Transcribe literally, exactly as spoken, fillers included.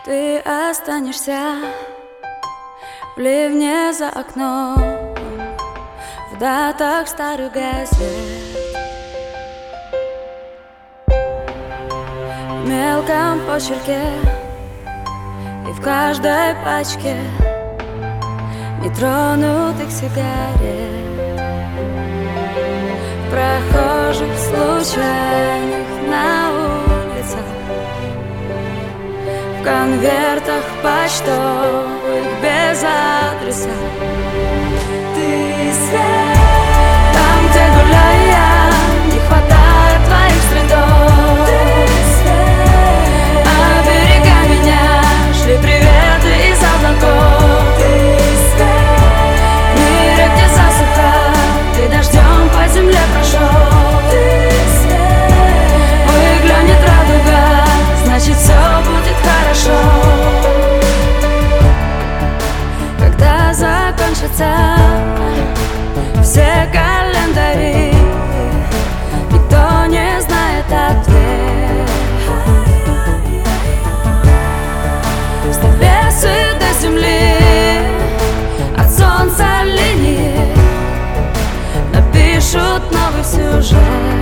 Ты останешься в ливне за окном, в датах старых газет, в мелком почерке и в каждой пачке нетронутых сигарет, в прохожих случайных на улицах, в конвертах почтовых без адреса. Ты свет, там, где гуляю я, не хватает твоих следов. Ты свет, оберегай меня, шли приветы из облаков. Ты свет, в мире, где засуха, ты дождем по земле прошел. Ты свет, выглянет радуга, значит все будет хорошо. Когда закончатся все календари, никто не знает ответ. Вставь весы до земли, от солнца линии напишут новый сюжет.